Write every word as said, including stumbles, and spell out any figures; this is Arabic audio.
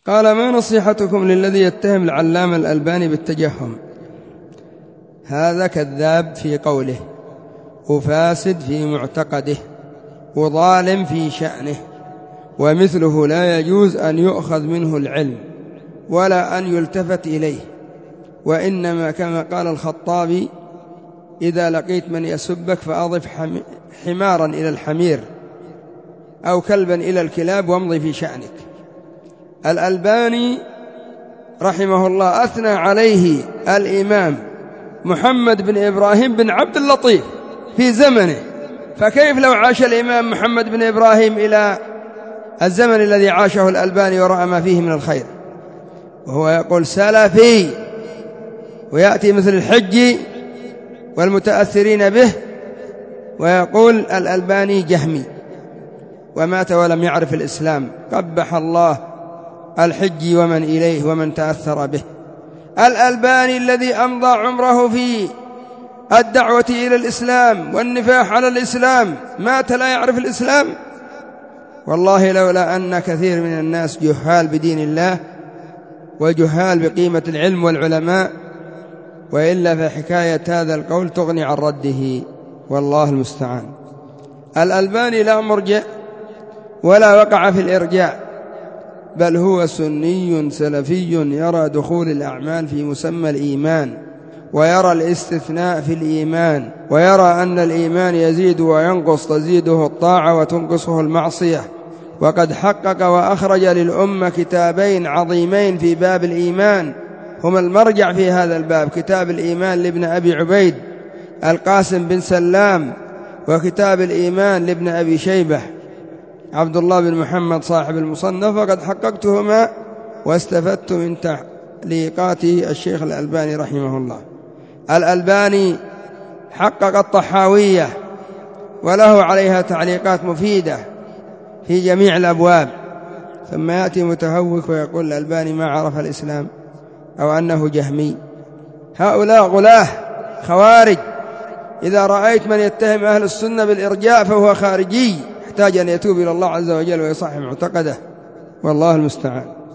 قال: ما نصيحتكم للذي يتهم العلامة الألباني بالتجهم؟ هذا كذاب في قوله، وفاسد في معتقده، وظالم في شأنه، ومثله لا يجوز أن يؤخذ منه العلم ولا أن يلتفت إليه، وإنما كما قال الخطابي: إذا لقيت من يسبك فأضف حمارا إلى الحمير أو كلبا إلى الكلاب وامضي في شأنك. الألباني رحمه الله أثنى عليه الإمام محمد بن إبراهيم بن عبد اللطيف في زمنه، فكيف لو عاش الإمام محمد بن إبراهيم إلى الزمن الذي عاشه الألباني ورأى ما فيه من الخير؟ وهو يقول سلفي، ويأتي مثل الحج والمتأثرين به ويقول الألباني جهمي، ومات ولم يعرف الإسلام. قبح الله الحج ومن إليه ومن تأثر به. الألباني الذي أمضى عمره في الدعوة إلى الإسلام والنفاح على الإسلام مات لا يعرف الإسلام. والله لولا أن كثير من الناس جهال بدين الله وجهال بقيمة العلم والعلماء، وإلا فحكاية هذا القول تغني عن رده، والله المستعان. الألباني لا مرجع ولا وقع في الإرجاع، بل هو سني سلفي يرى دخول الأعمال في مسمى الإيمان، ويرى الاستثناء في الإيمان، ويرى أن الإيمان يزيد وينقص، تزيده الطاعة وتنقصه المعصية. وقد حقق وأخرج للأمة كتابين عظيمين في باب الإيمان هما المرجع في هذا الباب: كتاب الإيمان لابن أبي عبيد القاسم بن سلام، وكتاب الإيمان لابن أبي شيبة عبد الله بن محمد صاحب المصنف. وقد حققتهما واستفدت من تعليقات الشيخ الألباني رحمه الله. الألباني حقق الطحاوية وله عليها تعليقات مفيدة في جميع الأبواب، ثم يأتي متهوك ويقول الألباني ما عرف الإسلام أو أنه جهمي. هؤلاء غلاه خوارج. إذا رأيت من يتهم أهل السنة بالإرجاء فهو خارجي، يحتاج أن يتوب إلى الله عز وجل ويصحح معتقده، والله المستعان.